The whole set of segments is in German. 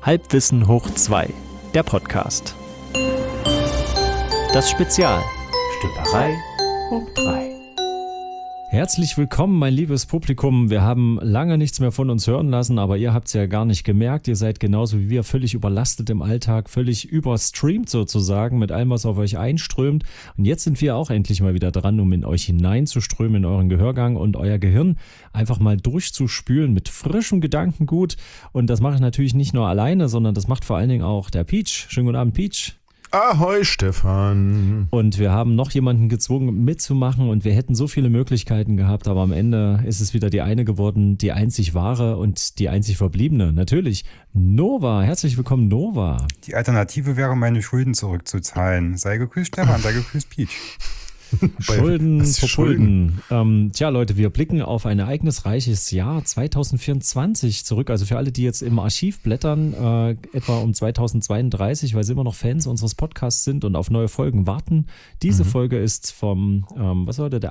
Halbwissen hoch 2, der Podcast. Das Spezial. Stümperei hoch 3. Herzlich willkommen, mein liebes Publikum. Wir haben lange nichts mehr von uns hören lassen, aber ihr habt es ja gar nicht gemerkt. Ihr seid genauso wie wir völlig überlastet im Alltag, völlig überstreamt sozusagen mit allem, was auf euch einströmt. Und jetzt sind wir auch endlich mal wieder dran, um in euch hineinzuströmen, in euren Gehörgang und euer Gehirn einfach mal durchzuspülen mit frischem Gedankengut. Und das mache ich natürlich nicht nur alleine, sondern das macht vor allen Dingen auch der Peach. Schönen guten Abend, Peach. Ahoi, Stefan. Und wir haben noch jemanden gezwungen mitzumachen und wir hätten so viele Möglichkeiten gehabt, aber am Ende ist es wieder die eine geworden, die einzig wahre und die einzig verbliebene. Natürlich Nova. Herzlich willkommen, Nova. Die Alternative wäre, meine Schulden zurückzuzahlen. Sei gegrüßt, Stefan, sei gegrüßt, Peach. Schulden vor Schulden. Tja, Leute, wir blicken auf ein ereignisreiches Jahr 2024 zurück. Also für alle, die jetzt im Archiv blättern, etwa um 2032, weil sie immer noch Fans unseres Podcasts sind und auf neue Folgen warten. Diese Folge ist vom, der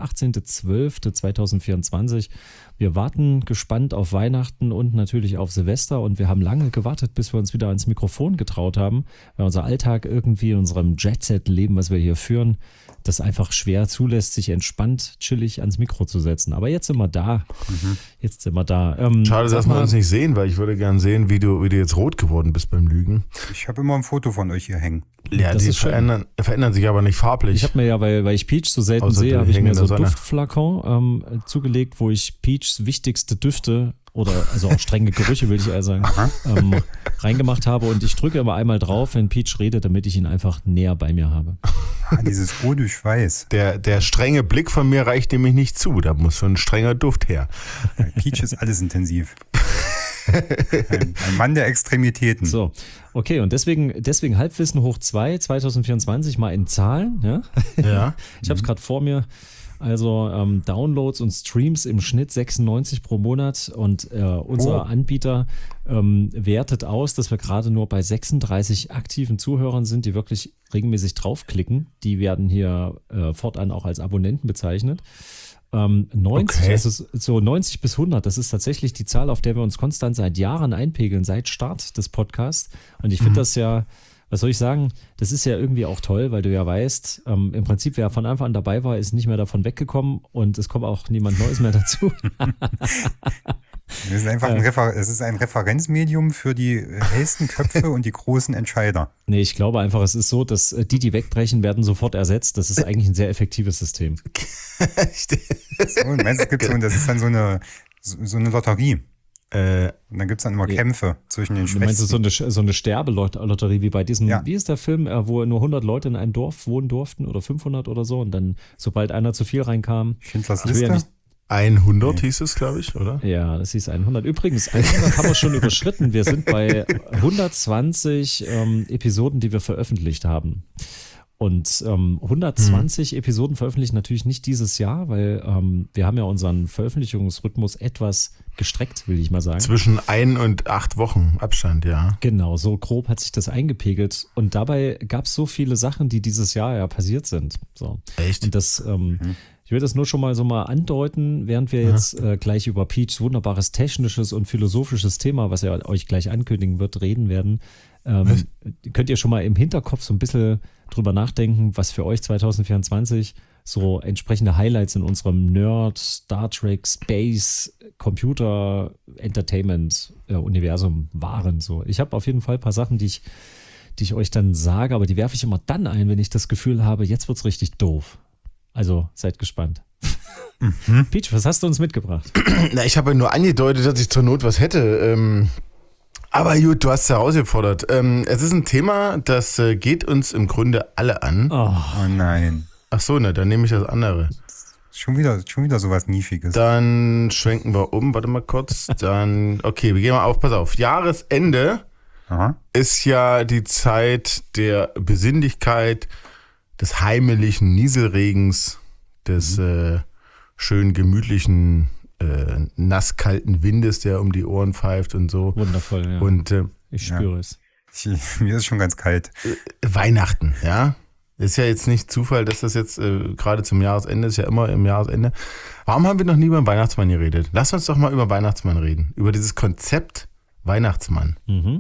18.12.2024. Wir warten gespannt auf Weihnachten und natürlich auf Silvester und wir haben lange gewartet, bis wir uns wieder ans Mikrofon getraut haben, weil unser Alltag irgendwie in unserem Jet-Set-Leben, was wir hier führen, das einfach schwer zulässt, sich entspannt, chillig ans Mikro zu setzen. Aber jetzt sind wir da. Jetzt sind wir da. Schade, dass wir uns nicht sehen, weil ich würde gern sehen, wie du jetzt rot geworden bist beim Lügen. Ich habe immer ein Foto von euch hier hängen. Ja, das die verändern sich aber nicht farblich. Ich habe mir ja, weil ich Peach so selten sehe, habe ich mir so Duftflakon zugelegt, wo ich Peachs wichtigste Düfte oder also auch strenge Gerüche, will ich eher sagen, reingemacht habe. Und ich drücke immer einmal drauf, wenn Peach redet, damit ich ihn einfach näher bei mir habe. Dieses Eau de Schweiß. Der strenge Blick von mir reicht nämlich nicht zu. Da muss schon ein strenger Duft her. Peach ist alles intensiv. Ein Mann der Extremitäten. So, okay, und deswegen Halbwissen hoch 2, 2024 mal in Zahlen. Ja? Ja. Ich habe es gerade vor mir. Also Downloads und Streams im Schnitt 96 pro Monat und unser Anbieter wertet aus, dass wir gerade nur bei 36 aktiven Zuhörern sind, die wirklich regelmäßig draufklicken. Die werden hier fortan auch als Abonnenten bezeichnet. 90, also so 90 bis 100, das ist tatsächlich die Zahl, auf der wir uns konstant seit Jahren einpegeln, seit Start des Podcasts. Und ich finde das ja, was soll ich sagen, das ist ja irgendwie auch toll, weil du ja weißt, im Prinzip, wer von Anfang an dabei war, ist nicht mehr davon weggekommen und es kommt auch niemand Neues mehr dazu. Es ist einfach ein Referenzmedium für die hellsten Köpfe und die großen Entscheider. Nee, ich glaube einfach, es ist so, dass die wegbrechen, werden sofort ersetzt. Das ist eigentlich ein sehr effektives System. So, meinst du, das ist dann so eine Lotterie. Und dann gibt es dann immer Kämpfe zwischen den Schwächsten. Meinst du so eine Sterbelotterie wie bei diesem, wie ist der Film, wo nur 100 Leute in einem Dorf wohnen durften oder 500 oder so und dann, sobald einer zu viel reinkam. Schindlers Liste? 100 hieß es, glaube ich, oder? Ja, das hieß 100. Übrigens, 100 haben wir schon überschritten. Wir sind bei 120 Episoden, die wir veröffentlicht haben. Und 120 Episoden veröffentlichen natürlich nicht dieses Jahr, weil wir haben ja unseren Veröffentlichungsrhythmus etwas gestreckt, will ich mal sagen. Zwischen 1 und 8 Wochen Abstand, ja. Genau, so grob hat sich das eingepegelt. Und dabei gab es so viele Sachen, die dieses Jahr ja passiert sind. So. Echt? Und das, ich will das nur schon mal so mal andeuten, während wir jetzt gleich über Peachs wunderbares technisches und philosophisches Thema, was er euch gleich ankündigen wird, reden werden. Könnt ihr schon mal im Hinterkopf so ein bisschen drüber nachdenken, was für euch 2024 so entsprechende Highlights in unserem Nerd, Star Trek, Space, Computer, Entertainment Universum waren. So. Ich habe auf jeden Fall ein paar Sachen, die ich euch dann sage, aber die werfe ich immer dann ein, wenn ich das Gefühl habe, jetzt wird's richtig doof. Also seid gespannt. Peach, was hast du uns mitgebracht? Na, ich habe ja nur angedeutet, dass ich zur Not was hätte. Aber gut, du hast es herausgefordert. Es ist ein Thema, das geht uns im Grunde alle an. Oh nein. Ach so, ne, dann nehme ich das andere. Schon wieder sowas Niefiges. Dann schwenken wir um, warte mal kurz. Okay, wir gehen mal auf, pass auf. Jahresende ist ja die Zeit der Besinnlichkeit, des heimlichen Nieselregens, des schön gemütlichen, nasskalten Windes, der um die Ohren pfeift und so. Wundervoll, ja. Und ich spüre es. Mir ist schon ganz kalt. Weihnachten, ja. Ist ja jetzt nicht Zufall, dass das jetzt gerade zum Jahresende ist, ja immer im Jahresende. Warum haben wir noch nie über den Weihnachtsmann geredet? Lass uns doch mal über Weihnachtsmann reden. Über dieses Konzept Weihnachtsmann. Mhm.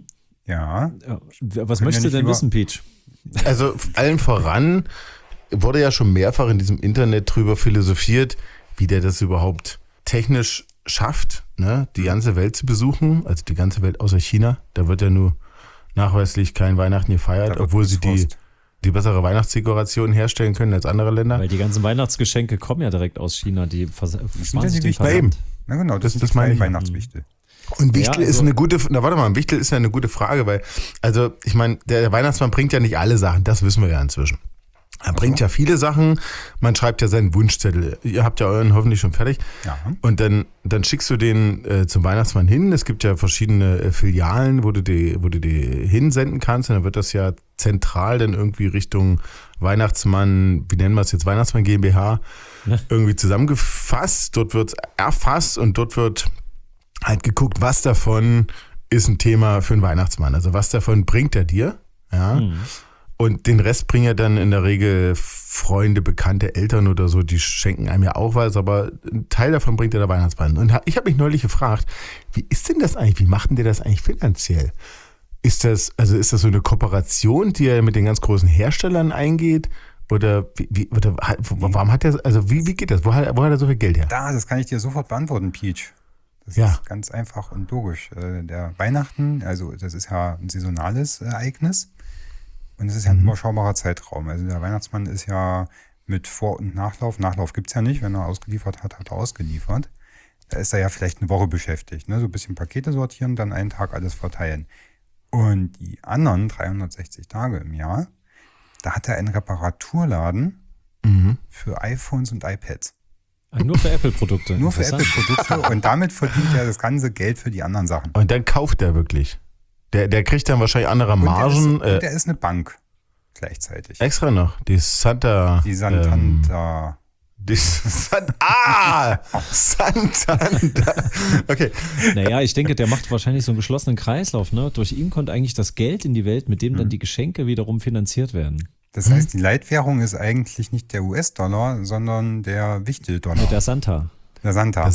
Ja. Was möchtest du denn wissen, Peach? Also allen voran wurde ja schon mehrfach in diesem Internet drüber philosophiert, wie der das überhaupt technisch schafft, ne, die ganze Welt zu besuchen, also die ganze Welt außer China. Da wird ja nur nachweislich kein Weihnachten gefeiert, obwohl sie die bessere Weihnachtsdekoration herstellen können als andere Länder. Weil die ganzen Weihnachtsgeschenke kommen ja direkt aus China, die verschmaßen sich den Versand. Na genau, das sind meine Weihnachtswichtel. Und Wichtel ist eine gute, Wichtel ist ja eine gute Frage, weil, also ich meine, der Weihnachtsmann bringt ja nicht alle Sachen, das wissen wir ja inzwischen. Er bringt ja viele Sachen, man schreibt ja seinen Wunschzettel. Ihr habt ja euren hoffentlich schon fertig. Ja. Und dann schickst du den zum Weihnachtsmann hin. Es gibt ja verschiedene Filialen, wo du die hinsenden kannst. Und dann wird das ja zentral dann irgendwie Richtung Weihnachtsmann, wie nennen wir es jetzt, Weihnachtsmann GmbH, irgendwie zusammengefasst. Dort wird es erfasst und dort wird halt geguckt, was davon ist ein Thema für einen Weihnachtsmann. Also was davon bringt er dir? Ja. Und den Rest bringen ja dann in der Regel Freunde, Bekannte, Eltern oder so, die schenken einem ja auch was, aber ein Teil davon bringt ja der Weihnachtsmann. Und ich habe mich neulich gefragt, wie ist denn das eigentlich, wie macht denn der das eigentlich finanziell? Ist das so eine Kooperation, die er mit den ganz großen Herstellern eingeht? Oder warum hat er, also wie geht das? Wo hat er so viel Geld her? Das kann ich dir sofort beantworten, Peach. Das ist ganz einfach und logisch. Der Weihnachten, also das ist ja ein saisonales Ereignis. Und es ist ja ein überschaubarer Zeitraum. Also der Weihnachtsmann ist ja mit Vor- und Nachlauf. Nachlauf gibt es ja nicht. Wenn er ausgeliefert hat, hat er ausgeliefert. Da ist er ja vielleicht eine Woche beschäftigt. Ne? So ein bisschen Pakete sortieren, dann einen Tag alles verteilen. Und die anderen 360 Tage im Jahr, da hat er einen Reparaturladen für iPhones und iPads. Nur für Apple-Produkte. Nur für Apple-Produkte. Und damit verdient er das ganze Geld für die anderen Sachen. Und dann kauft er wirklich. Der kriegt dann wahrscheinlich andere Margen. Und der ist eine Bank gleichzeitig. Extra noch. Die Santander. Santander. Okay. Naja, ich denke, der macht wahrscheinlich so einen geschlossenen Kreislauf. Ne? Durch ihn kommt eigentlich das Geld in die Welt, mit dem dann die Geschenke wiederum finanziert werden. Das heißt, die Leitwährung ist eigentlich nicht der US-Dollar, sondern der Wichtel-Dollar. Der Santa. Der Santa.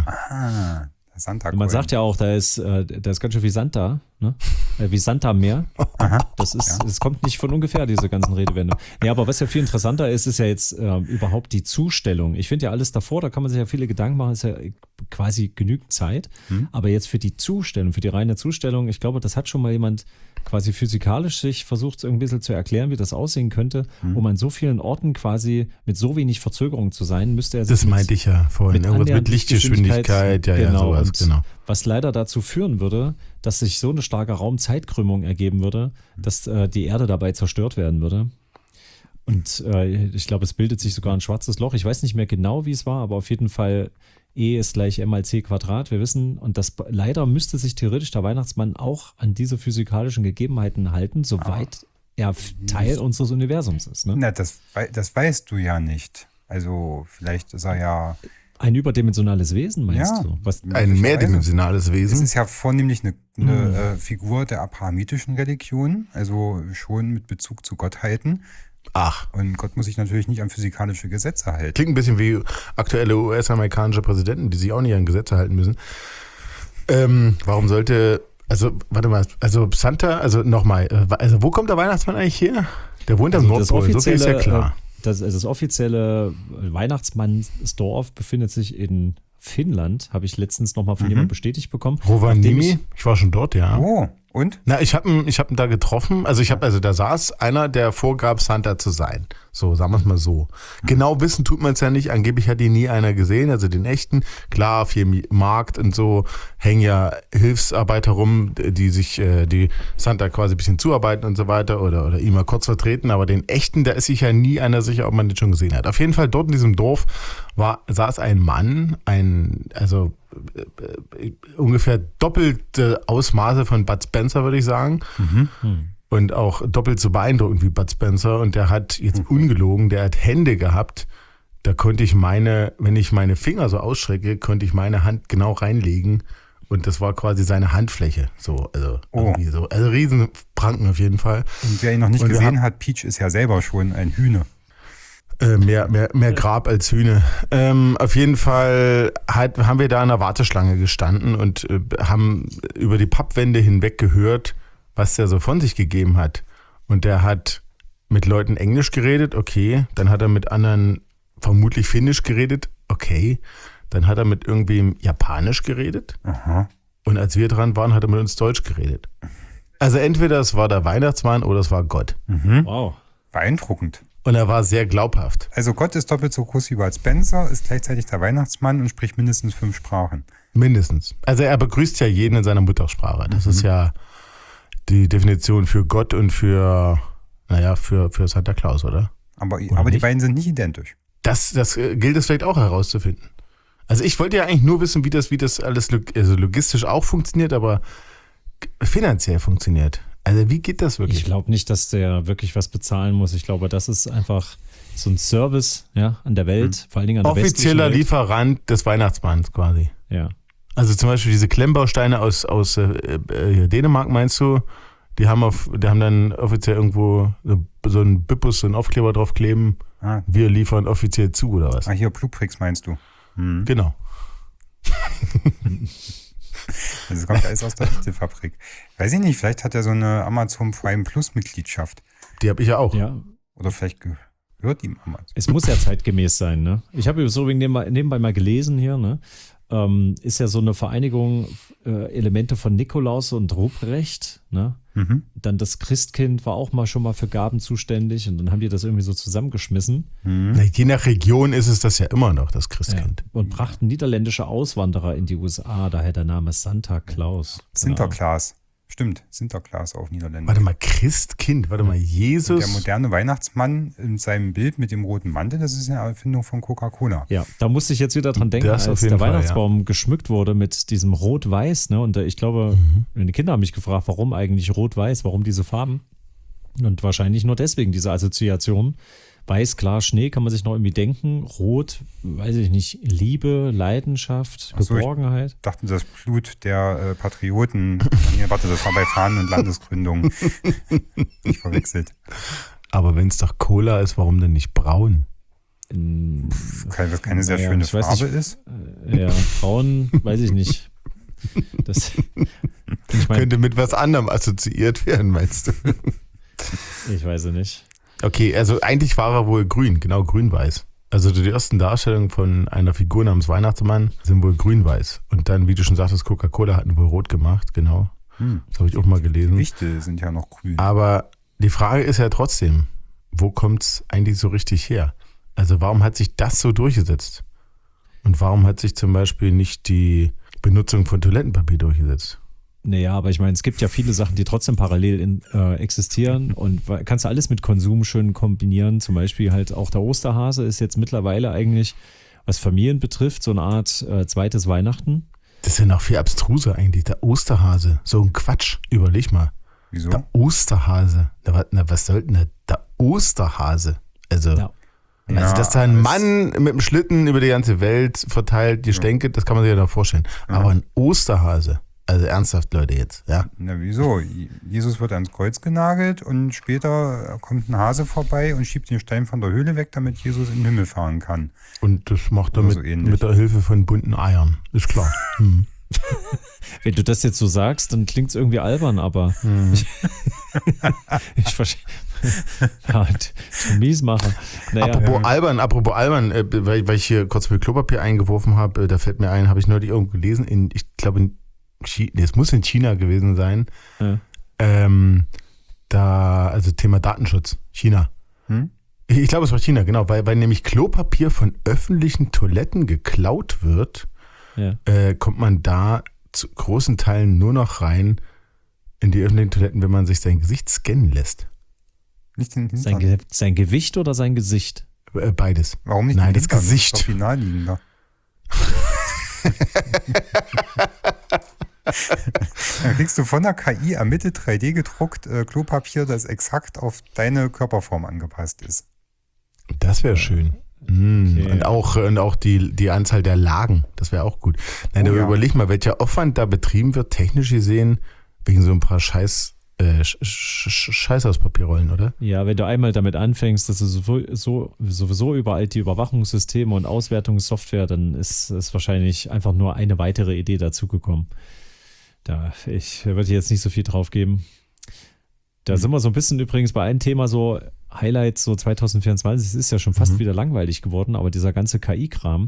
Santa man sagt ja auch, da ist ganz schön wie Santa, ne? Wie Santa mehr. Das kommt nicht von ungefähr, diese ganzen Redewendungen. Nee, aber was ja viel interessanter ist, ist ja jetzt überhaupt die Zustellung. Ich finde ja alles davor, da kann man sich ja viele Gedanken machen, ist ja quasi genügend Zeit. Aber jetzt für die Zustellung, für die reine Zustellung, ich glaube, das hat schon mal jemand quasi physikalisch sich versucht, ein bisschen zu erklären, wie das aussehen könnte, um an so vielen Orten quasi mit so wenig Verzögerung zu sein, müsste er sich das meinte ich ja vorhin, irgendwas mit Lichtgeschwindigkeit, sowas, genau. Was leider dazu führen würde, dass sich so eine starke Raumzeitkrümmung ergeben würde, dass die Erde dabei zerstört werden würde. Und ich glaube, es bildet sich sogar ein schwarzes Loch. Ich weiß nicht mehr genau, wie es war, aber auf jeden Fall E ist gleich m mal c Quadrat, wir wissen. Und das leider müsste sich theoretisch der Weihnachtsmann auch an diese physikalischen Gegebenheiten halten, soweit er Teil unseres Universums ist. Ne? Na, das weißt du ja nicht. Also vielleicht ist er ja... Ein überdimensionales Wesen, meinst du? Ein mehrdimensionales Wesen? Es ist ja vornehmlich eine Figur der abrahamitischen Religion, also schon mit Bezug zu Gottheiten. Ach. Und Gott muss sich natürlich nicht an physikalische Gesetze halten. Klingt ein bisschen wie aktuelle US-amerikanische Präsidenten, die sich auch nicht an Gesetze halten müssen. Warum sollte, Santa, wo kommt der Weihnachtsmann eigentlich her? Der wohnt am Nordpol, so viel ist ja klar. Das offizielle Weihnachtsmannsdorf befindet sich in Finnland, habe ich letztens nochmal von jemandem bestätigt bekommen. Rovaniemi? Ich war schon dort, ja. Oh, und? Na, ich hab ihn da getroffen. Da saß einer, der vorgab, Santa zu sein. So, sagen wir es mal so. Genau wissen tut man es ja nicht. Angeblich hat ihn nie einer gesehen, also den echten. Klar, auf jedem Markt und so hängen ja Hilfsarbeiter rum, die Santa quasi ein bisschen zuarbeiten und so weiter oder ihn mal kurz vertreten. Aber den echten, da ist sich ja nie einer sicher, ob man den schon gesehen hat. Auf jeden Fall dort in diesem Dorf saß ein Mann, ungefähr doppelte Ausmaße von Bud Spencer, würde ich sagen. Und auch doppelt so beeindruckend wie Bud Spencer. Und der hat jetzt ungelogen, der hat Hände gehabt. Da konnte ich wenn ich meine Finger so ausstrecke, konnte ich meine Hand genau reinlegen. Und das war quasi seine Handfläche. Irgendwie so. Also Riesenpranken auf jeden Fall. Und wer ihn noch nicht gesehen hat, Peach ist ja selber schon ein Hühne. Mehr Grab als Hühne. Auf jeden Fall haben wir da in der Warteschlange gestanden und haben über die Pappwände hinweg gehört, was der so von sich gegeben hat. Und der hat mit Leuten Englisch geredet, okay. Dann hat er mit anderen vermutlich Finnisch geredet, okay. Dann hat er mit irgendwem Japanisch geredet. Aha. Und als wir dran waren, hat er mit uns Deutsch geredet. Also entweder es war der Weihnachtsmann oder es war Gott. Wow. Beeindruckend. Und er war sehr glaubhaft. Also Gott ist doppelt so groß wie Bud Spencer, ist gleichzeitig der Weihnachtsmann und spricht mindestens 5 Sprachen. Mindestens. Also er begrüßt ja jeden in seiner Muttersprache. Das ist ja die Definition für Gott und für Santa Claus, oder? Aber die nicht? beiden sind nicht identisch. Das gilt es vielleicht auch herauszufinden. Also ich wollte ja eigentlich nur wissen, wie das alles logistisch auch funktioniert, aber finanziell funktioniert. Also wie geht das wirklich? Ich glaube nicht, dass der wirklich was bezahlen muss. Ich glaube, das ist einfach so ein Service an der Welt, vor allen Dingen an der offizieller westlichen Welt. Lieferant des Weihnachtsmanns quasi. Ja. Also zum Beispiel diese Klemmbausteine aus Dänemark, meinst du? Die haben dann offiziell irgendwo so einen Bippus, so einen Aufkleber draufkleben. Wir liefern offiziell zu, oder was? Hier Blueprix meinst du? Genau. Das kommt alles aus der Fabrik. Weiß ich nicht, vielleicht hat er so eine Amazon Prime Plus Mitgliedschaft. Die habe ich ja auch. Ja. Oder vielleicht gehört ihm Amazon. Es muss ja zeitgemäß sein, ne? Ich habe so nebenbei mal gelesen hier, ne? Ist ja so eine Vereinigung Elemente von Nikolaus und Ruprecht, ne? Dann das Christkind war auch schon mal für Gaben zuständig und dann haben die das irgendwie so zusammengeschmissen. Je nach Region ist es das ja immer noch, das Christkind. Und brachten niederländische Auswanderer in die USA, daher der Name Santa Claus. Sinterklaas. Stimmt, Sinterklaas auf Niederländisch. Warte mal, Christkind, Jesus. Und der moderne Weihnachtsmann in seinem Bild mit dem roten Mantel, das ist eine Erfindung von Coca-Cola. Ja, da musste ich jetzt wieder dran denken, Das als auf jeden der Fall, Weihnachtsbaum geschmückt wurde mit diesem Rot-Weiß. Ne? Und ich glaube, meine Kinder haben mich gefragt, warum eigentlich Rot-Weiß, warum diese Farben? Und wahrscheinlich nur deswegen diese Assoziation. Weiß, klar, Schnee kann man sich noch irgendwie denken. Rot, weiß ich nicht, Liebe, Leidenschaft, Geborgenheit. Ich dachte, das Blut der Patrioten. Nee, warte, das war bei Fahnen- und Landesgründung. Nicht verwechselt. Aber wenn es doch Cola ist, warum denn nicht braun? Weil das keine sehr schöne Farbe ist. Ja, braun, weiß ich nicht. Das könnte mit was anderem assoziiert werden, meinst du? Ich weiß es nicht. Okay, also eigentlich war er wohl grün, genau grün-weiß. Also die ersten Darstellungen von einer Figur namens Weihnachtsmann sind wohl grün-weiß. Und dann, wie du schon sagtest, Coca-Cola hatten wohl rot gemacht, genau. Das habe ich auch mal gelesen. Die Wichte sind ja noch grün. Aber die Frage ist ja trotzdem, wo kommt es eigentlich so richtig her? Also warum hat sich das so durchgesetzt? Und warum hat sich zum Beispiel nicht die Benutzung von Toilettenpapier durchgesetzt? Naja, aber ich meine, es gibt ja viele Sachen, die trotzdem parallel existieren und kannst du alles mit Konsum schön kombinieren. Zum Beispiel halt auch der Osterhase ist jetzt mittlerweile eigentlich, was Familien betrifft, so eine Art zweites Weihnachten. Das ist ja noch viel abstruser eigentlich, der Osterhase. So ein Quatsch, überleg mal. Wieso? Der Osterhase. Was soll denn der Osterhase? Also dass da ein Mann mit einem Schlitten über die ganze Welt verteilt, die Stänke, das kann man sich ja noch vorstellen. Aber ein Osterhase. Also ernsthaft, Leute, jetzt, ja? Na wieso? Jesus wird ans Kreuz genagelt und später kommt ein Hase vorbei und schiebt den Stein von der Höhle weg, damit Jesus in den Himmel fahren kann. Und das macht er Oder so ähnlich. mit der Hilfe von bunten Eiern, ist klar. Wenn du das jetzt so sagst, dann klingt es irgendwie albern, aber ich verstehe. Miesmacher. Naja. Apropos albern, weil ich hier kurz mit Klopapier eingeworfen habe, da fällt mir ein, habe ich neulich irgendwo gelesen, ich glaube es muss in China gewesen sein. Ja. Also Thema Datenschutz, China. Ich glaube, es war China, genau, weil nämlich Klopapier von öffentlichen Toiletten geklaut wird, kommt man da zu großen Teilen nur noch rein in die öffentlichen Toiletten, wenn man sich sein Gesicht scannen lässt. Nicht den Hintern. Sein Gewicht oder sein Gesicht? Beides. Warum nicht? Nein, den das Hintern? Gesicht. Das ist doch final liegender. Dann kriegst du von der KI ermittelt 3D gedruckt Klopapier, das exakt auf deine Körperform angepasst ist. Das wäre schön. Okay. Und auch die Anzahl der Lagen, das wäre auch gut. Nein, aber überleg mal, welcher Aufwand da betrieben wird, technisch gesehen, wegen so ein paar Scheiß aus Papierrollen, oder? Ja, wenn du einmal damit anfängst, dass du sowieso überall die Überwachungssysteme und Auswertungssoftware, dann ist es wahrscheinlich einfach nur eine weitere Idee dazugekommen. Ich würde jetzt nicht so viel drauf geben. Da sind wir so ein bisschen übrigens bei einem Thema so Highlights so 2024. Es ist ja schon fast wieder langweilig geworden, aber dieser ganze KI-Kram.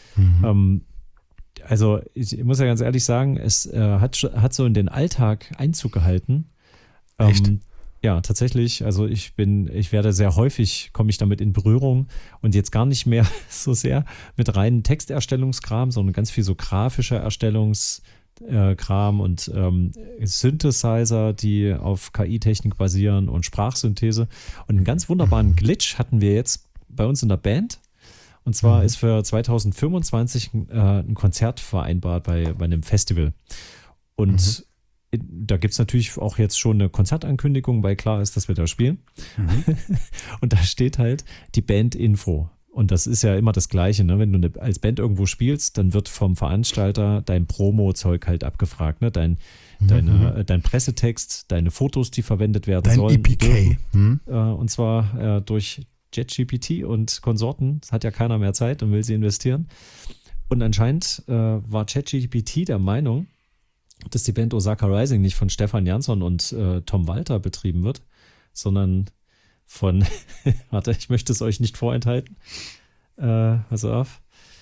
Also ich muss ja ganz ehrlich sagen, es hat so in den Alltag Einzug gehalten. Echt? Ja, tatsächlich. Also ich werde sehr häufig, komme ich damit in Berührung und jetzt gar nicht mehr so sehr mit reinen Texterstellungskram, sondern ganz viel so grafischer Erstellungskram und Synthesizer, die auf KI-Technik basieren und Sprachsynthese. Und einen ganz wunderbaren Glitch hatten wir jetzt bei uns in der Band. Und zwar ist für 2025 ein Konzert vereinbart bei einem Festival. Und da gibt es natürlich auch jetzt schon eine Konzertankündigung, weil klar ist, dass wir da spielen. Und da steht halt die Bandinfo. Und das ist ja immer das Gleiche, ne? Wenn du als Band irgendwo spielst, dann wird vom Veranstalter dein Promo-Zeug halt abgefragt. Ne? Dein Pressetext, deine Fotos, die verwendet werden sollen. EPK. Und zwar durch JetGPT und Konsorten. Das hat ja keiner mehr Zeit und will sie investieren. Und anscheinend war JetGPT der Meinung, dass die Band Osaka Rising nicht von Stefan Jansson und Tom Walter betrieben wird, sondern von, warte, ich möchte es euch nicht vorenthalten. Pass auf.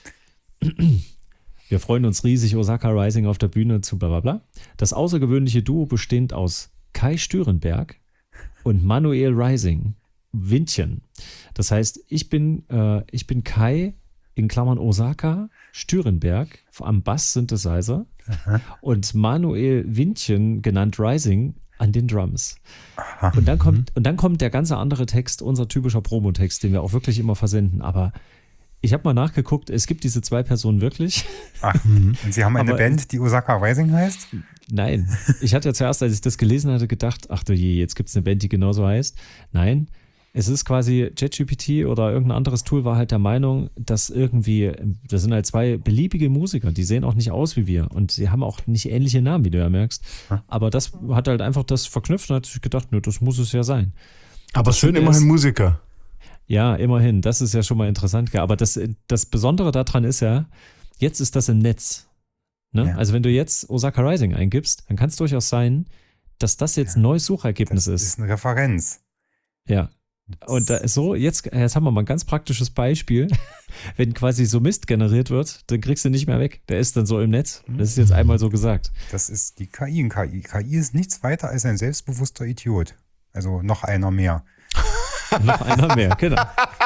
Wir freuen uns riesig, Osaka Rising auf der Bühne zu blablabla. Das außergewöhnliche Duo bestehend aus Kai Stürenberg und Manuel Rising, Windchen. Das heißt, ich bin Kai, in Klammern Osaka, Stürenberg am Bass-Synthesizer und Manuel Windchen, genannt Rising, an den Drums. Und dann kommt der ganze andere Text, unser typischer Promotext, den wir auch wirklich immer versenden. Aber ich habe mal nachgeguckt, es gibt diese zwei Personen wirklich. Und Sie haben eine Band, die Osaka Rising heißt? Nein. Ich hatte ja zuerst, als ich das gelesen hatte, gedacht, ach du je, jetzt gibt es eine Band, die genauso heißt. Nein. Es ist quasi JetGPT oder irgendein anderes Tool war halt der Meinung, dass irgendwie, das sind halt zwei beliebige Musiker, die sehen auch nicht aus wie wir und sie haben auch nicht ähnliche Namen, wie du ja merkst. Aber das hat halt einfach das verknüpft und hat sich gedacht, nö, das muss es ja sein. Aber es sind immerhin Musiker. Ja, immerhin, das ist ja schon mal interessant. Aber das Besondere daran ist ja, jetzt ist das im Netz. Ne? Ja. Also wenn du jetzt Osaka Rising eingibst, dann kann es durchaus sein, dass das jetzt ein neues Suchergebnis ist. Das ist eine Referenz. Ja. Und jetzt haben wir mal ein ganz praktisches Beispiel. Wenn quasi so Mist generiert wird, dann kriegst du nicht mehr weg. Der ist dann so im Netz. Das ist jetzt einmal so gesagt. Das ist die KI. KI ist nichts weiter als ein selbstbewusster Idiot. Also noch einer mehr. Noch einer mehr, genau.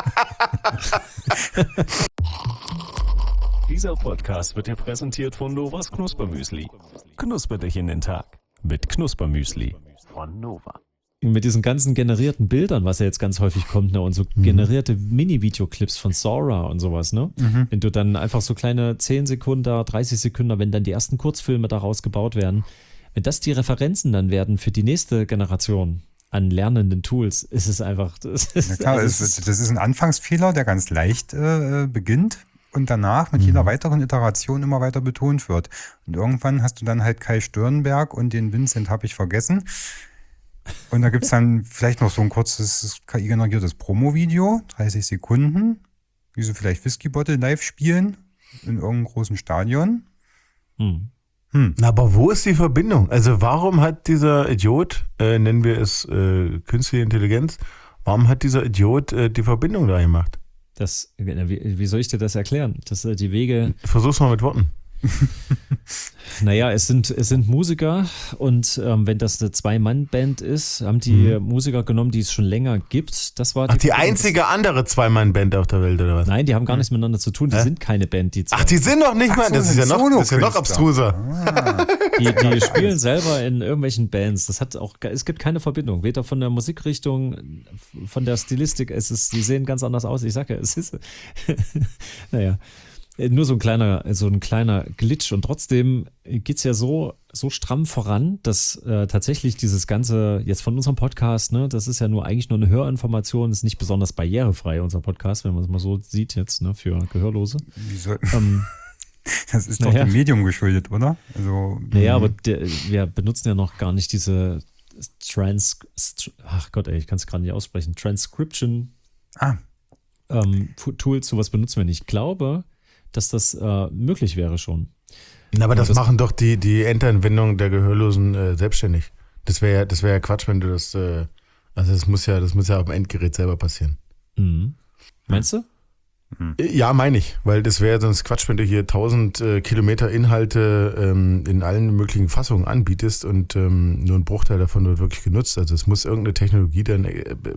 Dieser Podcast wird dir präsentiert von Novas Knuspermüsli. Knusper dich in den Tag mit Knuspermüsli von Nova. Mit diesen ganzen generierten Bildern, was ja jetzt ganz häufig kommt, ne, und so generierte Mini-Videoclips von Sora und sowas, ne? Wenn du dann einfach so kleine 10 Sekunden, 30 Sekunden, wenn dann die ersten Kurzfilme daraus gebaut werden, wenn das die Referenzen dann werden für die nächste Generation an lernenden Tools, ist es einfach. Das ist ein Anfangsfehler, der ganz leicht beginnt und danach mit jeder weiteren Iteration immer weiter betont wird. Und irgendwann hast du dann halt Kai Stürenberg und den Vincent habe ich vergessen. Und da gibt es dann vielleicht noch so ein kurzes KI-generiertes Promo-Video, 30 Sekunden, wie sie vielleicht Whisky Bottle live spielen in irgendeinem großen Stadion. Na, aber wo ist die Verbindung? Also warum hat dieser Idiot, nennen wir es künstliche Intelligenz, warum hat dieser Idiot die Verbindung da gemacht? Wie soll ich dir das erklären? Die Wege. Versuch's mal mit Worten. Naja, es sind Musiker und wenn das eine Zwei-Mann-Band ist, haben die Musiker genommen, die es schon länger gibt. Das war die einzige andere Zwei-Mann-Band auf der Welt, oder was? Nein, die haben gar nichts miteinander zu tun. Die sind keine Band, die zwei. Ach, die sind noch nicht mal. Das ist ja noch abstruser. Die spielen selber in irgendwelchen Bands. Es gibt keine Verbindung. Weder von der Musikrichtung, von der Stilistik. Die sehen ganz anders aus. Ich sage ja, es ist. Naja. Nur so ein kleiner Glitch und trotzdem geht es ja so stramm voran, dass tatsächlich dieses Ganze jetzt von unserem Podcast, ne, das ist ja eigentlich nur eine Hörinformation, ist nicht besonders barrierefrei, unser Podcast, wenn man es mal so sieht jetzt, ne, für Gehörlose. Das ist doch dem Medium geschuldet, oder? Also, naja, aber wir benutzen ja noch gar nicht diese ach Gott, ich kann es gerade nicht aussprechen, Transcription Tools, sowas benutzen wir nicht. Ich glaube, dass das möglich wäre schon. Aber das machen doch die Endanwendungen der Gehörlosen selbstständig. Das wäre ja Quatsch, wenn du das, also das muss ja auf dem Endgerät selber passieren. Mhm. Meinst du? Ja, meine ich, weil das wäre sonst Quatsch, wenn du hier 1000 Kilometer Inhalte in allen möglichen Fassungen anbietest und nur ein Bruchteil davon wird wirklich genutzt. Also es muss irgendeine Technologie dann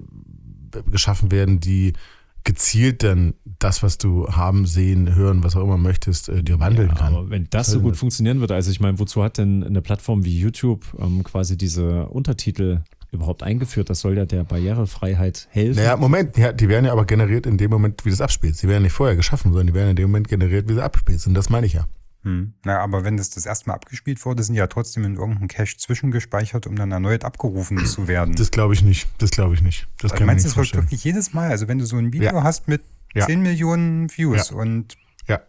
geschaffen werden, die gezielt dann das, was du haben, sehen, hören, was auch immer möchtest, dir wandeln kann. Aber wenn das so gut funktionieren würde, also ich meine, wozu hat denn eine Plattform wie YouTube quasi diese Untertitel überhaupt eingeführt? Das soll ja der Barrierefreiheit helfen. Naja, Moment, die werden ja aber generiert in dem Moment, wie das abspielst. Die werden nicht vorher geschaffen, sondern die werden in dem Moment generiert, wie sie abspielst. Und das meine ich ja. Naja, aber wenn das erste Mal abgespielt wurde, sind die ja trotzdem in irgendeinem Cache zwischengespeichert, um dann erneut abgerufen zu werden. Das glaube ich nicht. Das kann ich nicht meinst du, das wirklich jedes Mal? Also wenn du so ein Video hast mit 10 Millionen Views und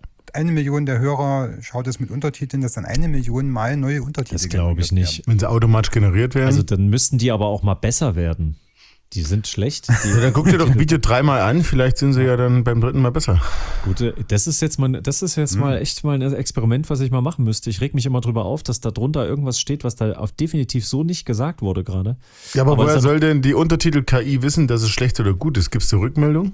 1 Million der Hörer schaut es mit Untertiteln, dass dann 1 Million Mal neue Untertitel das glaube ich nicht. Wenn sie automatisch generiert werden. Also dann müssten die aber auch mal besser werden. Die sind schlecht. Dann guck dir doch ein Video 3-mal an, vielleicht sind sie ja dann beim 3. Mal besser. Gut, das ist jetzt mal echt mal ein Experiment, was ich mal machen müsste. Ich reg mich immer drüber auf, dass da drunter irgendwas steht, was da definitiv so nicht gesagt wurde gerade. Ja, aber woher soll denn die Untertitel-KI wissen, dass es schlecht oder gut ist? Gibst du Rückmeldung?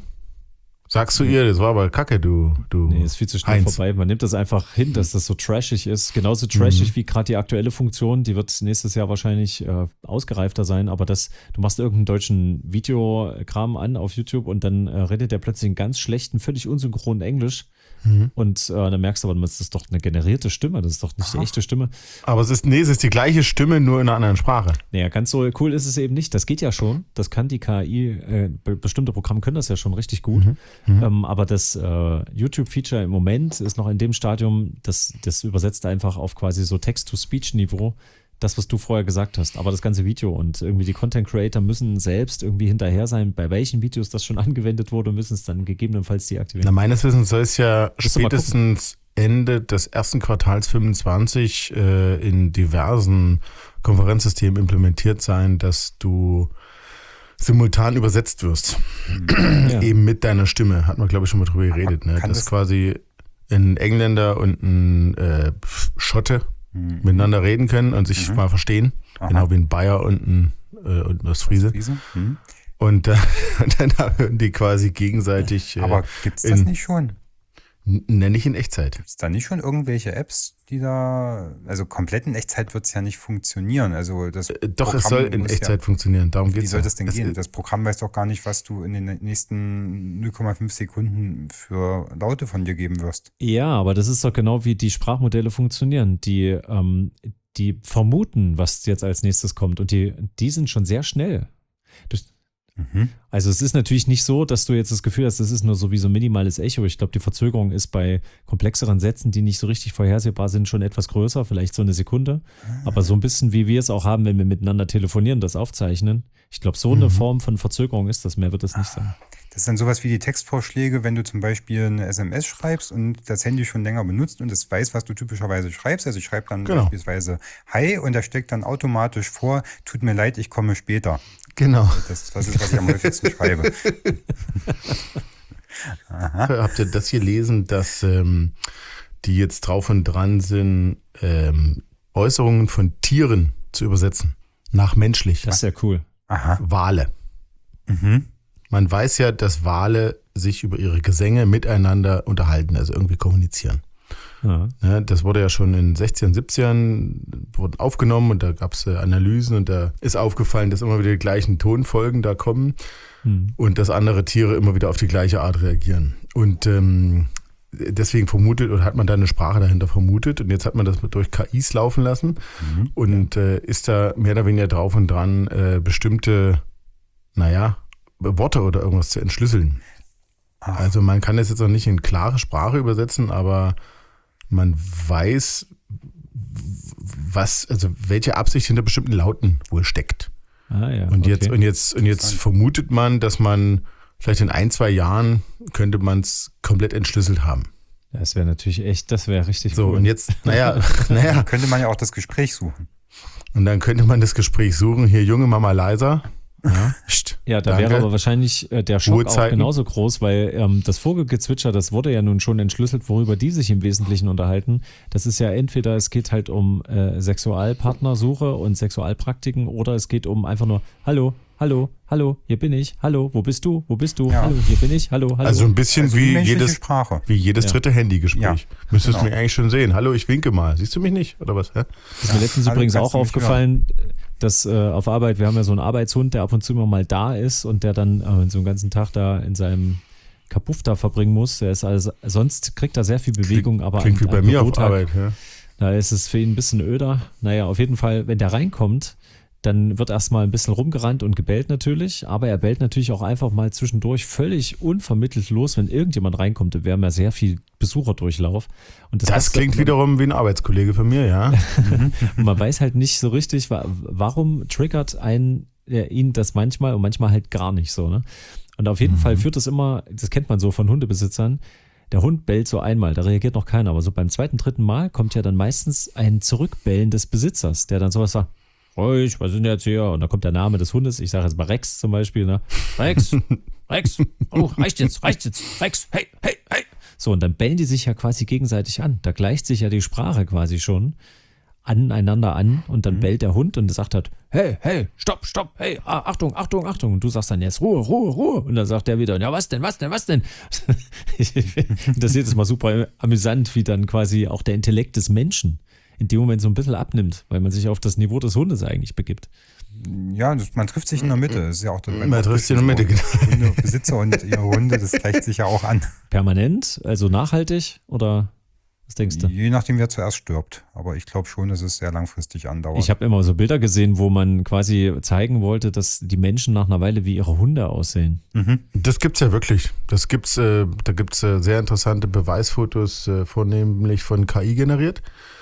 Sagst du ihr, das war aber Kacke, du Nee, ist viel zu schnell vorbei. Man nimmt das einfach hin, dass das so trashig ist. Genauso trashig wie gerade die aktuelle Funktion. Die wird nächstes Jahr wahrscheinlich ausgereifter sein. Aber du machst irgendeinen deutschen Videokram an auf YouTube und dann redet der plötzlich in ganz schlechten, völlig unsynchronen Englisch. Und dann merkst du aber, das ist doch eine generierte Stimme. Das ist doch nicht die echte Stimme. Aber es ist die gleiche Stimme, nur in einer anderen Sprache. Naja, ganz so cool ist es eben nicht. Das geht ja schon. Das kann die KI, bestimmte Programme können das ja schon richtig gut. Aber das YouTube-Feature im Moment ist noch in dem Stadium, das übersetzt einfach auf quasi so Text-to-Speech-Niveau das, was du vorher gesagt hast. Aber das ganze Video und irgendwie die Content-Creator müssen selbst irgendwie hinterher sein, bei welchen Videos das schon angewendet wurde, müssen es dann gegebenenfalls deaktivieren. Na, meines Wissens soll es ja spätestens Ende des ersten Quartals 25 in diversen Konferenzsystemen implementiert sein, dass du simultan übersetzt wirst. Ja. Eben mit deiner Stimme. Hat man, glaube ich, schon mal drüber geredet. Ne? Dass quasi ein Engländer und ein Schotte miteinander reden können und sich mal verstehen. Aha. Genau wie ein Bayer und ein Ostfriese. Und dann hören die quasi gegenseitig. Aber gibt es das nicht schon? Nenne ich in Echtzeit. Gibt es da nicht schon irgendwelche Apps, die also komplett in Echtzeit wird es ja nicht funktionieren. Also das doch, Programm es soll in Echtzeit funktionieren. Darum geht's. Wie soll das denn gehen? Das Programm weiß doch gar nicht, was du in den nächsten 0,5 Sekunden für Laute von dir geben wirst. Ja, aber das ist doch genau, wie die Sprachmodelle funktionieren. Die vermuten, was jetzt als nächstes kommt und die sind schon sehr schnell. Also es ist natürlich nicht so, dass du jetzt das Gefühl hast, das ist nur so wie so ein minimales Echo. Ich glaube, die Verzögerung ist bei komplexeren Sätzen, die nicht so richtig vorhersehbar sind, schon etwas größer, vielleicht so eine Sekunde. Aber so ein bisschen, wie wir es auch haben, wenn wir miteinander telefonieren, das aufzeichnen. Ich glaube, so eine Form von Verzögerung ist das, mehr wird es nicht sein. Das ist dann sowas wie die Textvorschläge, wenn du zum Beispiel eine SMS schreibst und das Handy schon länger benutzt und es weiß, was du typischerweise schreibst. Also ich schreibe dann beispielsweise Hi und da steckt dann automatisch vor, tut mir leid, ich komme später. Genau. Das ist, was ich am häufigsten schreibe. Habt ihr das gelesen, dass die jetzt drauf und dran sind, Äußerungen von Tieren zu übersetzen? Nach menschlich. Das ist ja cool. Aha. Wale. Man weiß ja, dass Wale sich über ihre Gesänge miteinander unterhalten, also irgendwie kommunizieren. Ja, das wurde ja schon in den 60ern, 70ern wurden aufgenommen und da gab es Analysen und da ist aufgefallen, dass immer wieder die gleichen Tonfolgen da kommen und dass andere Tiere immer wieder auf die gleiche Art reagieren. Und deswegen hat man da eine Sprache dahinter vermutet und jetzt hat man das durch KIs laufen lassen und ist da mehr oder weniger drauf und dran, bestimmte, Worte oder irgendwas zu entschlüsseln. Also man kann das jetzt noch nicht in klare Sprache übersetzen, aber man weiß, welche Absicht hinter bestimmten Lauten wohl steckt. Und jetzt vermutet man, dass man vielleicht in 1-2 Jahren könnte man es komplett entschlüsselt haben. Das wäre natürlich das wäre richtig so, cool. Und jetzt, könnte man ja auch das Gespräch suchen. Und dann könnte man das Gespräch suchen, hier junge Mama leiser. Ja, da wäre aber wahrscheinlich der Schock auch genauso groß, weil das Vogelgezwitscher, das wurde ja nun schon entschlüsselt, worüber die sich im Wesentlichen unterhalten. Das ist ja entweder, es geht halt um Sexualpartnersuche und Sexualpraktiken oder es geht um einfach nur Hallo, hallo, hallo, hier bin ich, hallo, wo bist du, hallo, hier bin ich, hallo, hallo. Also ein bisschen wie jedes dritte Handygespräch. Ja, müsstest du mich eigentlich schon sehen. Hallo, ich winke mal. Siehst du mich nicht, oder was? Hä? Das ist mir letztens übrigens auch aufgefallen, dass auf Arbeit, wir haben ja so einen Arbeitshund, der ab und zu immer mal da ist und der dann so einen ganzen Tag da in seinem Kapuff da verbringen muss. Der ist also, sonst kriegt er sehr viel Bewegung, aber klingt wie bei mir auf Arbeit. Ja. Da ist es für ihn ein bisschen öder. Naja, auf jeden Fall, wenn der reinkommt, dann wird erstmal ein bisschen rumgerannt und gebellt natürlich, aber er bellt natürlich auch einfach mal zwischendurch völlig unvermittelt los, wenn irgendjemand reinkommt. Wir haben ja sehr viel Besucherdurchlauf. Und das klingt wiederum wie ein Arbeitskollege von mir, ja. Und man weiß halt nicht so richtig, warum triggert ihn das manchmal und manchmal halt gar nicht so. Ne? Und auf jeden Fall führt das immer, das kennt man so von Hundebesitzern, der Hund bellt so einmal, da reagiert noch keiner, aber so beim zweiten, dritten Mal kommt ja dann meistens ein Zurückbellen des Besitzers, der dann sowas sagt, ruhig, was ist denn jetzt hier? Und dann kommt der Name des Hundes, ich sage jetzt mal Rex zum Beispiel, ne? Rex, oh, reicht jetzt, Rex, hey. So, und dann bellen die sich ja quasi gegenseitig an. Da gleicht sich ja die Sprache quasi schon aneinander an und dann bellt der Hund und sagt halt, hey, stopp, hey, Achtung. Und du sagst dann jetzt Ruhe. Und dann sagt der wieder, ja, was denn? Ich finde das jedes Mal super amüsant, wie dann quasi auch der Intellekt des Menschen in dem Moment so ein bisschen abnimmt, weil man sich auf das Niveau des Hundes eigentlich begibt. Ja, man trifft sich in der Mitte. Das ist ja auch man trifft sich in der Mitte, genau. Besitzer und ihre Hunde, das gleicht sich ja auch an. Permanent, also nachhaltig oder was denkst du? Je nachdem, wer zuerst stirbt. Aber ich glaube schon, dass es sehr langfristig andauert. Ich habe immer so Bilder gesehen, wo man quasi zeigen wollte, dass die Menschen nach einer Weile wie ihre Hunde aussehen. Das gibt's ja wirklich. Da gibt's sehr interessante Beweisfotos, vornehmlich von KI generiert.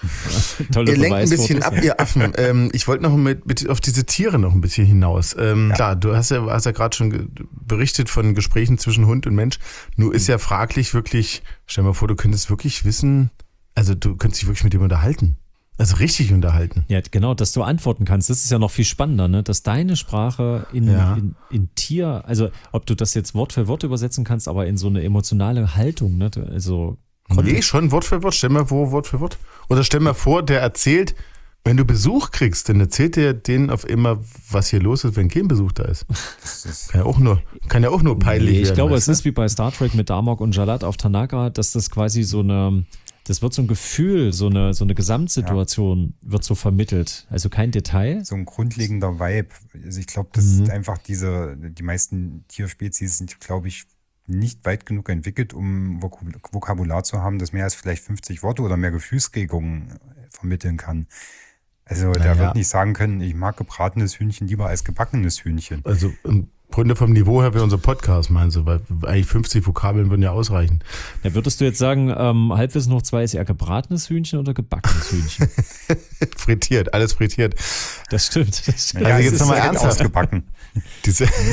Tolle ihr lenkt ein bisschen ab, ihr Affen. Ich wollte noch mit auf diese Tiere noch ein bisschen hinaus. Klar, du hast ja gerade schon berichtet von Gesprächen zwischen Hund und Mensch. Nur ist ja fraglich wirklich, stell dir mal vor, du könntest wirklich wissen, also du könntest dich wirklich mit dem unterhalten. Also richtig unterhalten. Ja, genau, dass du antworten kannst. Das ist ja noch viel spannender, ne? Dass deine Sprache in Tier, also ob du das jetzt Wort für Wort übersetzen kannst, aber in so eine emotionale Haltung, ne? Also nee, schon Wort für Wort. Stell mal vor, Wort für Wort. Oder stell mal vor, der erzählt, wenn du Besuch kriegst, dann erzählt der denen auf immer, was hier los ist, wenn kein Besuch da ist. Kann ja auch nur peinlich werden. Ich glaube, es ist wie bei Star Trek mit Darmok und Jalad auf Tanaka, dass das quasi das wird so ein Gefühl, so eine Gesamtsituation wird so vermittelt. Also kein Detail. So ein grundlegender Vibe. Also ich glaube, das ist einfach die meisten Tierspezies sind, glaube ich, nicht weit genug entwickelt, um Vokabular zu haben, das mehr als vielleicht 50 Worte oder mehr Gefühlsregungen vermitteln kann. Also der wird nicht sagen können, ich mag gebratenes Hühnchen lieber als gebackenes Hühnchen. Also im Grunde vom Niveau her wie unser Podcast, meinst du? Weil eigentlich 50 Vokabeln würden ja ausreichen. Ja, würdest du jetzt sagen, Halbwissen hoch 2 ist eher gebratenes Hühnchen oder gebackenes Hühnchen? Frittiert, alles frittiert. Das stimmt. Also jetzt nochmal ernsthaft ausgebacken. Die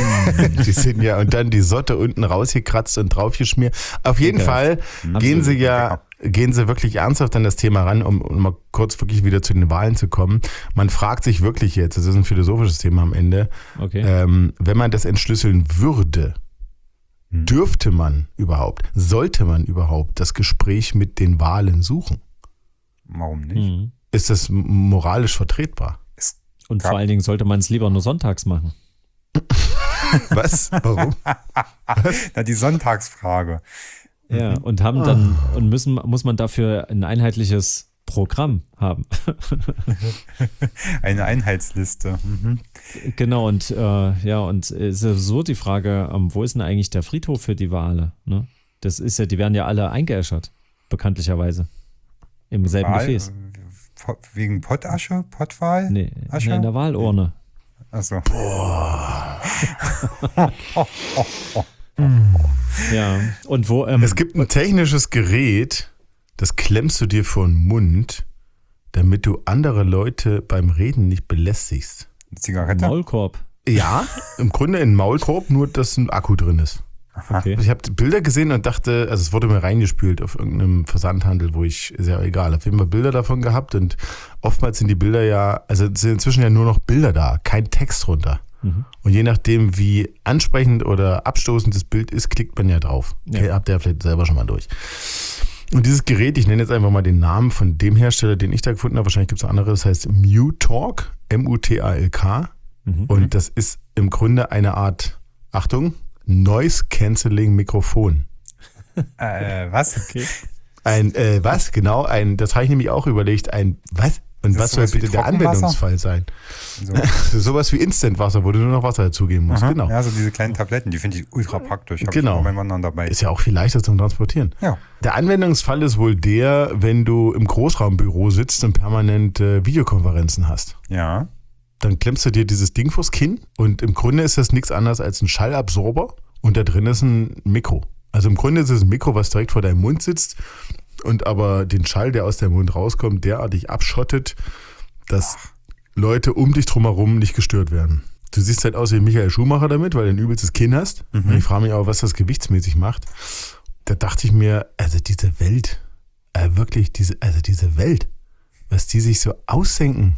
sind ja, und dann die Sotte unten rausgekratzt und draufgeschmiert. Auf jeden Fall gehen sie wirklich ernsthaft an das Thema ran, um mal kurz wirklich wieder zu den Wahlen zu kommen. Man fragt sich wirklich jetzt, das ist ein philosophisches Thema am Ende, wenn man das entschlüsseln würde, sollte man überhaupt das Gespräch mit den Wahlen suchen? Warum nicht? Ist das moralisch vertretbar? Und vor allen Dingen sollte man es lieber nur sonntags machen. Was? Warum? Na, die Sonntagsfrage. Ja, und muss man dafür ein einheitliches Programm haben. Eine Einheitsliste. Genau, und es ist so die Frage, wo ist denn eigentlich der Friedhof für die Wale? Ne? Das ist ja, die werden ja alle eingeäschert, bekanntlicherweise. Im selben Gefäß. Wegen Pottasche? Pottwal? Nee, in der Walurne. Achso. Boah. Ja, und wo. Es gibt ein technisches Gerät, das klemmst du dir vor den Mund, damit du andere Leute beim Reden nicht belästigst. Eine Zigarette? Maulkorb. Ja, im Grunde ein Maulkorb, nur dass ein Akku drin ist. Okay. Ich habe Bilder gesehen und dachte, also es wurde mir reingespült auf irgendeinem Versandhandel, ist ja egal, auf jeden Fall Bilder davon gehabt und oftmals sind die Bilder also sind inzwischen ja nur noch Bilder da, kein Text runter. Und je nachdem, wie ansprechend oder abstoßend das Bild ist, klickt man ja drauf. Ja. Okay, habt ihr ja vielleicht selber schon mal durch. Und dieses Gerät, ich nenne jetzt einfach mal den Namen von dem Hersteller, den ich da gefunden habe, wahrscheinlich gibt es andere, das heißt Mutalk, Mutalk. Und das ist im Grunde eine Art, Achtung, Noise-Canceling-Mikrofon. Was? Okay. Was? Genau, das habe ich nämlich auch überlegt, was? Und was soll bitte der Anwendungsfall sein? So. Sowas wie Instant-Wasser, wo du nur noch Wasser dazugeben musst. Aha. Genau. Ja, so diese kleinen Tabletten, die finde ich ultra praktisch. Hab Genau. Ich beim Wandern dabei. Ist ja auch viel leichter zum Transportieren. Ja. Der Anwendungsfall ist wohl der, wenn du im Großraumbüro sitzt und permanent Videokonferenzen hast. Ja. Dann klemmst du dir dieses Ding vors Kinn und im Grunde ist das nichts anderes als ein Schallabsorber und da drin ist ein Mikro. Also im Grunde ist es ein Mikro, was direkt vor deinem Mund sitzt und aber den Schall, der aus deinem Mund rauskommt, derartig abschottet, dass Leute um dich drumherum nicht gestört werden. Du siehst halt aus wie Michael Schumacher damit, weil du ein übelstes Kinn hast. Und ich frage mich auch, was das gewichtsmäßig macht. Da dachte ich mir, also diese Welt, wirklich diese Welt, was die sich so aussenken,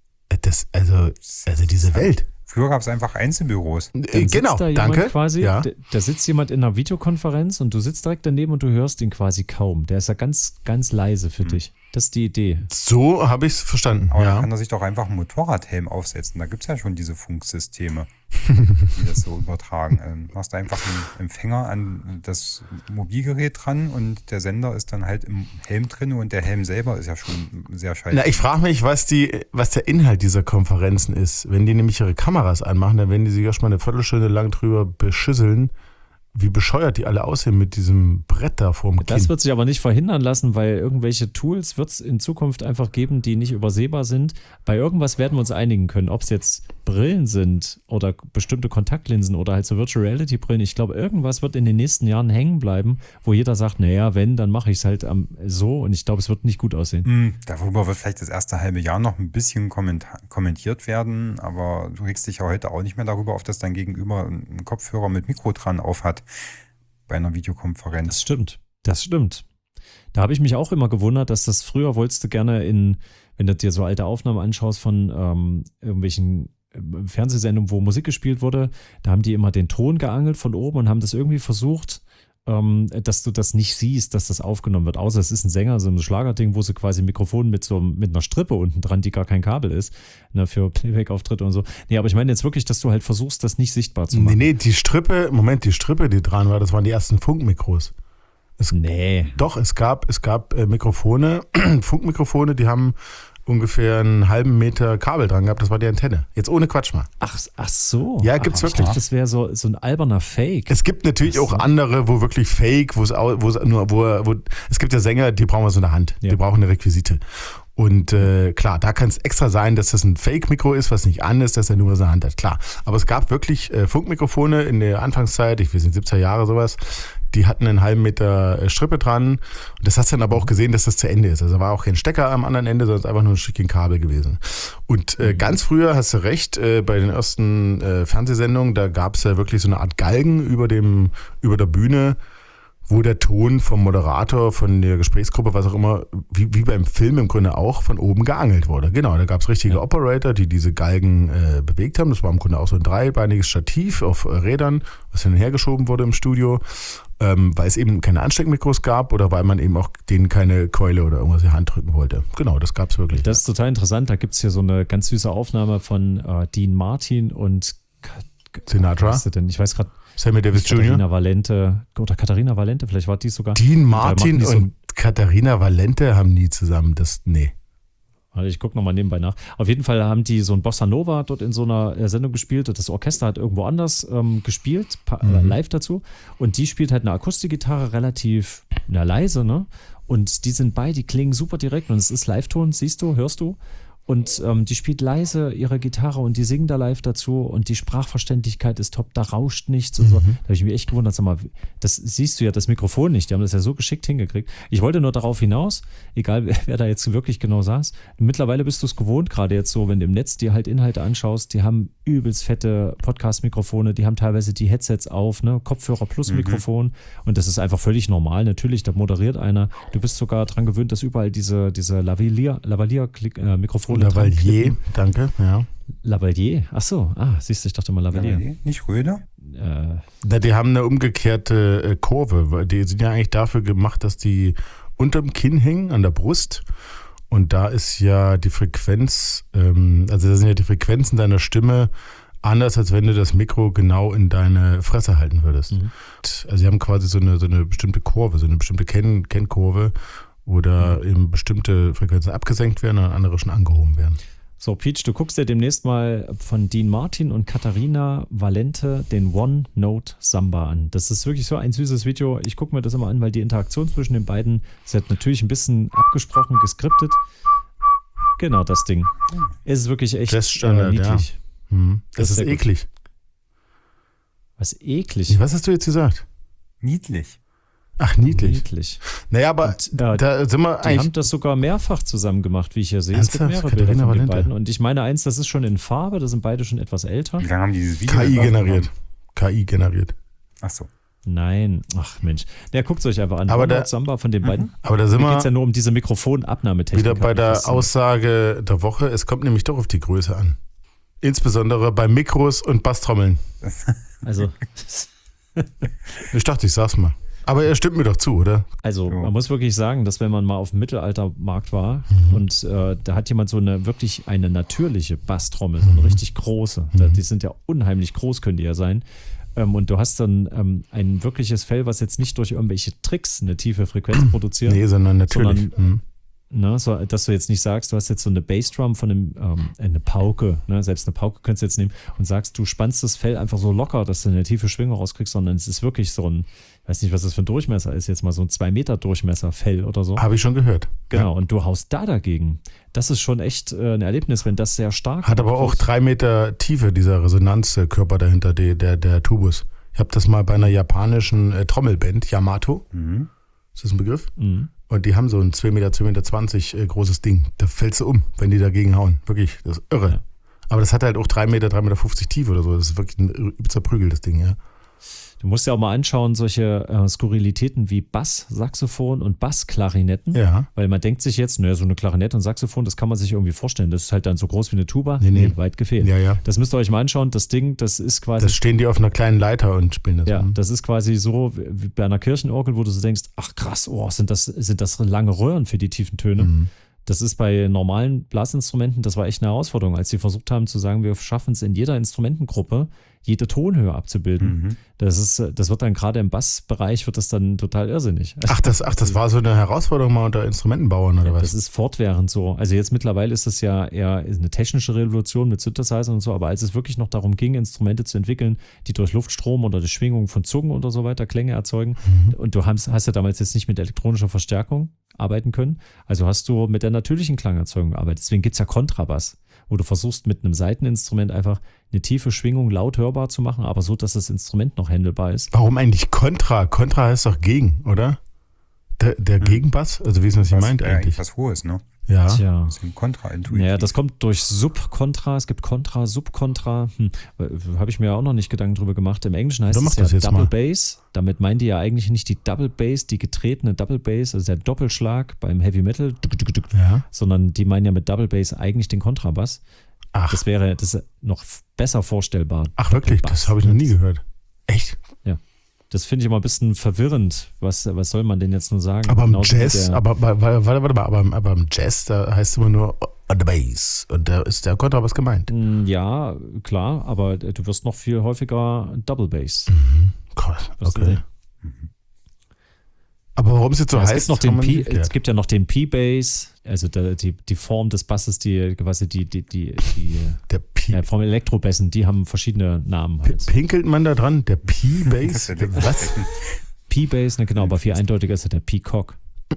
diese Welt. Früher gab es einfach Einzelbüros. Genau, da danke. Quasi, ja. da sitzt jemand in einer Videokonferenz und du sitzt direkt daneben und du hörst ihn quasi kaum. Der ist ja ganz, ganz leise für dich. Das ist die Idee. So habe ich es verstanden. Aber ja. da kann er sich doch einfach einen Motorradhelm aufsetzen. Da gibt es ja schon diese Funksysteme, die das so übertragen. Machst einfach einen Empfänger an das Mobilgerät dran und der Sender ist dann halt im Helm drin und der Helm selber ist ja schon sehr schalldicht. Ich frage mich, was der Inhalt dieser Konferenzen ist. Wenn die nämlich ihre Kameras anmachen, dann werden die sich erstmal eine Viertelstunde lang drüber beschüsseln, wie bescheuert die alle aussehen mit diesem Brett da vorm Kinn. Das wird sich aber nicht verhindern lassen, weil irgendwelche Tools wird es in Zukunft einfach geben, die nicht übersehbar sind. Bei irgendwas werden wir uns einigen können, ob es jetzt Brillen sind oder bestimmte Kontaktlinsen oder halt so Virtual Reality Brillen. Ich glaube, irgendwas wird in den nächsten Jahren hängen bleiben, wo jeder sagt, naja, wenn, dann mache ich es halt so und ich glaube, es wird nicht gut aussehen. Darüber wird vielleicht das erste halbe Jahr noch ein bisschen kommentiert werden, aber du regst dich ja heute auch nicht mehr darüber auf, dass dein Gegenüber einen Kopfhörer mit Mikro dran aufhat bei einer Videokonferenz. Das stimmt. Da habe ich mich auch immer gewundert, dass das früher wolltest du gerne wenn du dir so alte Aufnahmen anschaust von irgendwelchen Fernsehsendungen, wo Musik gespielt wurde, da haben die immer den Ton geangelt von oben und haben das irgendwie versucht, dass du das nicht siehst, dass das aufgenommen wird. Außer es ist ein Sänger, so ein Schlagerding, wo sie quasi ein Mikrofon mit einer Strippe unten dran, die gar kein Kabel ist, ne, für Playback-Auftritte und so. Nee, aber ich meine jetzt wirklich, dass du halt versuchst, das nicht sichtbar zu machen. Nee, die Strippe, die dran war, das waren die ersten Funkmikros. Doch, es gab Mikrofone, Funkmikrofone, die haben ungefähr einen halben Meter Kabel dran gehabt, das war die Antenne. Jetzt ohne Quatsch mal. Ach so. Ja, gibt's wirklich. Das wäre so ein alberner Fake. Es gibt natürlich auch andere, wo wirklich Fake, es gibt ja Sänger, die brauchen so eine Hand, die brauchen eine Requisite. Und klar, da kann es extra sein, dass das ein Fake-Mikro ist, was nicht an ist, dass er nur so eine Hand hat, klar. Aber es gab wirklich Funkmikrofone in der Anfangszeit, ich weiß nicht, 70er Jahre sowas, die hatten einen halben Meter Strippe dran. Und das hast du dann aber auch gesehen, dass das zu Ende ist. Also da war auch kein Stecker am anderen Ende, sondern einfach nur ein Stückchen Kabel gewesen. Und ganz früher, hast du recht, bei den ersten Fernsehsendungen, da gab es ja wirklich so eine Art Galgen über der Bühne, wo der Ton vom Moderator, von der Gesprächsgruppe, was auch immer, wie beim Film im Grunde auch, von oben geangelt wurde. Genau, da gab es richtige Operator, die diese Galgen bewegt haben. Das war im Grunde auch so ein dreibeiniges Stativ auf Rädern, was hin und her geschoben wurde im Studio, weil es eben keine Ansteckmikros gab oder weil man eben auch denen keine Keule oder irgendwas in die Hand drücken wollte. Genau, das gab es wirklich. Das ist total interessant. Da gibt es hier so eine ganz süße Aufnahme von Dean Martin und Sinatra. Was ist denn? Ich weiß gerade. Sammy Davis Jr. Katharina Valente, vielleicht war die sogar. Dean Martin und Katharina Valente haben nie zusammen nee. Also ich gucke nochmal nebenbei nach. Auf jeden Fall haben die so ein Bossa Nova dort in so einer Sendung gespielt und das Orchester hat irgendwo anders gespielt, live dazu. Und die spielt halt eine Akustikgitarre relativ leise, ne? Und die klingen super direkt und es ist Live-Ton, siehst du, hörst du. Und die spielt leise ihre Gitarre und die singen da live dazu und die Sprachverständlichkeit ist top, da rauscht nichts und so. Da habe ich mich echt gewundert, sag mal, das siehst du ja, das Mikrofon nicht, die haben das ja so geschickt hingekriegt. Ich wollte nur darauf hinaus, egal wer da jetzt wirklich genau saß, mittlerweile bist du es gewohnt, gerade jetzt so, wenn du im Netz dir halt Inhalte anschaust, die haben übelst fette Podcast-Mikrofone, die haben teilweise die Headsets auf, ne, Kopfhörer plus Mikrofon und das ist einfach völlig normal, natürlich, da moderiert einer, du bist sogar dran gewöhnt, dass überall diese Lavalier-Mikrofone Kohle Lavalier, danke, ja. Lavalier? Ach so, siehst du, ich dachte mal Lavalier. Nicht Röder? Die haben eine umgekehrte Kurve, weil die sind ja eigentlich dafür gemacht, dass die unterm Kinn hängen, an der Brust. Und da ist ja die Frequenz, also da sind ja die Frequenzen deiner Stimme anders, als wenn du das Mikro genau in deine Fresse halten würdest. Mhm. Also sie haben quasi so eine bestimmte Kurve, so eine bestimmte Kennkurve, wo da eben bestimmte Frequenzen abgesenkt werden und andere schon angehoben werden. So, Peach, du guckst dir demnächst mal von Dean Martin und Katharina Valente den One Note Samba an. Das ist wirklich so ein süßes Video. Ich gucke mir das immer an, weil die Interaktion zwischen den beiden ist halt natürlich ein bisschen abgesprochen, geskriptet. Genau, das Ding. Es ist wirklich echt niedlich. Ja. Das ist eklig. Was eklig? Was hast du jetzt gesagt? Niedlich. Ach, niedlich. Naja, aber da sind wir eigentlich. Die haben das sogar mehrfach zusammen gemacht, wie ich hier sehe. Ernsthaft? Es gibt mehrere Bilder von den beiden. Und ich meine eins, das ist schon in Farbe, da sind beide schon etwas älter. Wie lange haben die dieses Video KI generiert. Ach so. Nein, ach Mensch. Ja, guckt es euch einfach an. Aber der Samba von den beiden. Aber da sind wir. Da geht es ja nur um diese Mikrofonabnahmetechnik. Wieder bei der Aussage der Woche, es kommt nämlich doch auf die Größe an. Insbesondere bei Mikros und Basstrommeln. Also. Ich dachte, ich sag's mal. Aber er stimmt mir doch zu, oder? Also man muss wirklich sagen, dass wenn man mal auf dem Mittelaltermarkt war und da hat jemand so eine natürliche Basstrommel, so eine richtig große, die sind ja unheimlich groß, können die ja sein, und du hast dann ein wirkliches Fell, was jetzt nicht durch irgendwelche Tricks eine tiefe Frequenz produziert. Nee, sondern natürlich. So, dass du jetzt nicht sagst, du hast jetzt so eine Bassdrum von eine Pauke, ne? Selbst eine Pauke könntest du jetzt nehmen und sagst, du spannst das Fell einfach so locker, dass du eine tiefe Schwingung rauskriegst, sondern es ist wirklich so ein, ich weiß nicht, was das für ein Durchmesser ist, jetzt mal so ein 2 Meter Durchmesser Fell oder so. Habe ich schon gehört. Genau, und du haust da dagegen. Das ist schon echt ein Erlebnis, wenn das sehr stark hat aber auch 3 Meter Tiefe, dieser Resonanzkörper dahinter, der Tubus. Ich habe das mal bei einer japanischen Trommelband, Yamato. Ist das ein Begriff? Und die haben so ein 2 Meter, 2,20 Meter großes Ding. Da fällst du um, wenn die dagegen hauen. Wirklich, das ist irre. Ja. Aber das hat halt auch 3 Meter, 3,50 Meter Tiefe oder so. Das ist wirklich ein zerprügeltes Ding, ja. Du musst ja auch mal anschauen, solche Skurrilitäten wie Bass-Saxophon und Bassklarinetten. Ja. Weil man denkt sich jetzt, naja, so eine Klarinette und Saxophon, das kann man sich irgendwie vorstellen. Das ist halt dann so groß wie eine Tuba. Nee. Weit gefehlt. Ja. Das müsst ihr euch mal anschauen. Das Ding, das ist quasi. Das stehen die auf einer kleinen Leiter und spielen das. Ja, das ist quasi so wie bei einer Kirchenorgel, wo du so denkst, ach krass, sind das lange Röhren für die tiefen Töne. Das ist bei normalen Blasinstrumenten, das war echt eine Herausforderung, als sie versucht haben zu sagen, wir schaffen es in jeder Instrumentengruppe, jede Tonhöhe abzubilden. Das wird dann gerade im Bassbereich wird das dann total irrsinnig. Ach, das war so eine Herausforderung mal unter Instrumentenbauern oder was? Das ist fortwährend so. Also jetzt mittlerweile ist das ja eher eine technische Revolution mit Synthesizern und so, aber als es wirklich noch darum ging, Instrumente zu entwickeln, die durch Luftstrom oder die Schwingung von Zungen oder so weiter Klänge erzeugen, und du hast ja damals jetzt nicht mit elektronischer Verstärkung arbeiten können, also hast du mit der natürlichen Klangerzeugung gearbeitet. Deswegen gibt es ja Kontrabass, wo du versuchst mit einem Saiteninstrument einfach eine tiefe Schwingung laut hörbar zu machen, aber so, dass das Instrument noch handelbar ist. Warum eigentlich Kontra? Kontra heißt doch gegen, oder? Der Gegenbass? Also wie ist das, was ich meint eigentlich? Was Hohes, ne? Ja. Tja. Das ist kontraintuitiv. Ja, das kommt durch Subkontra. Es gibt Kontra, Subkontra. Habe ich mir auch noch nicht Gedanken drüber gemacht. Im Englischen heißt es ja Double Bass. Damit meinen die ja eigentlich nicht die Double Bass, die getretene Double Bass, also der Doppelschlag beim Heavy Metal, sondern die meinen ja mit Double Bass eigentlich den Kontrabass. Ach. Das ist noch besser vorstellbar. Ach wirklich? Das habe ich noch nie gehört. Echt? Ja. Das finde ich immer ein bisschen verwirrend. Was soll man denn jetzt nur sagen? Aber im Jazz, warte mal, aber im Jazz, da heißt es immer nur on the bass. Und da ist der Kontrabass gemeint. Ja, klar, aber du wirst noch viel häufiger Double Bass. Gott, okay. Aber warum es jetzt so heißt, es gibt ja noch den P-Bass, also die Form des Basses, die quasi der P. Ja, vom Elektrobassen, die haben verschiedene Namen. Halt. Pinkelt man da dran? Der P-Bass? Was? P-Bass, ne, genau, aber viel eindeutiger ist ja der Peacock.